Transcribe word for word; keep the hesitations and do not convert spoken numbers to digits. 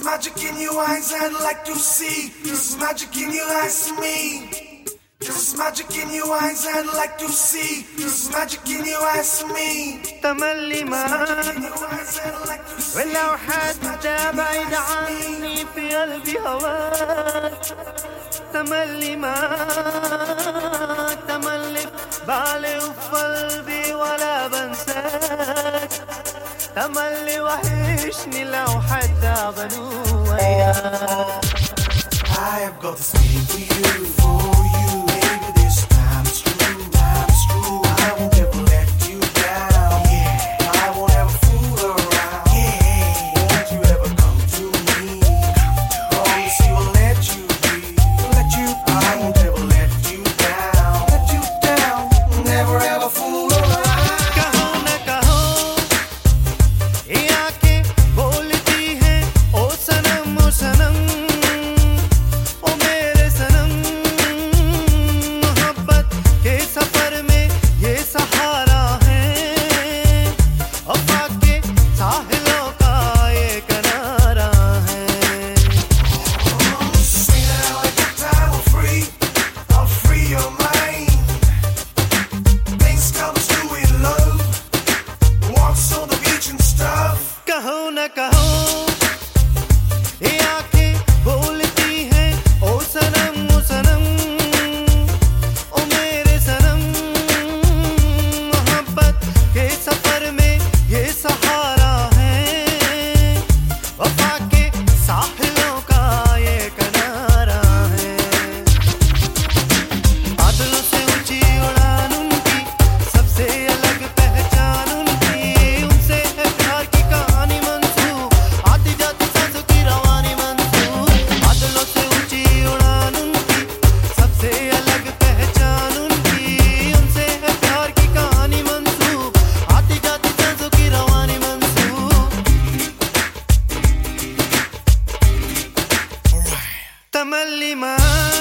There's magic in your eyes I'd like to see. There's magic in your eyes to me. There's magic in your eyes I'd like to see. There's magic in your eyes to me. تملي ما ولو حتى بعيد عني في قلبي هواك. تملي ما تملي بالي وفي قلبي ولا بنساك. تملي وحشني لو حتى بنو وياك. I have got to speak to you, for you, baby, this time it's true, time it's true. I won't ever let you down, yeah. I won't ever fool around, yeah. Won't you ever come to me? Promise you will let you be, let you be. I won't ever let you down, let you down. Never ever fool around. कहो न कहो ये आँखें बोलती हैं ओ सनम ओ सनम ओ मेरे सनम। मोहब्बत के सफर में ये सहारा है वफा के साहिलों का ये किनारा है। Sing it out like the time I'm free, I'll free your mind. Things come true in love, walks on the beach and stuff. कहो न कहो ये आँखें बोलती हैं ओ सनम ओ सनम ओ मेरे सनम। मोहब्बत के सफर में ये सहारा है वफा के साहिलों का ये किनारा है। बादलों से ऊंची उड़ान उनकी, सबसे अलग पहचान उनकी। उनसे है प्यार की कहानी मंसूब, आती जाती सांसों की रवानी मंसूब। बादलों से ऊंची उड़ान उनकी, सबसे अलग पहचान उनकी। उनसे है प्यार की कहानी मंसूब, आती जाती सांसों की रवानी मंसूब। तमल्ली माँ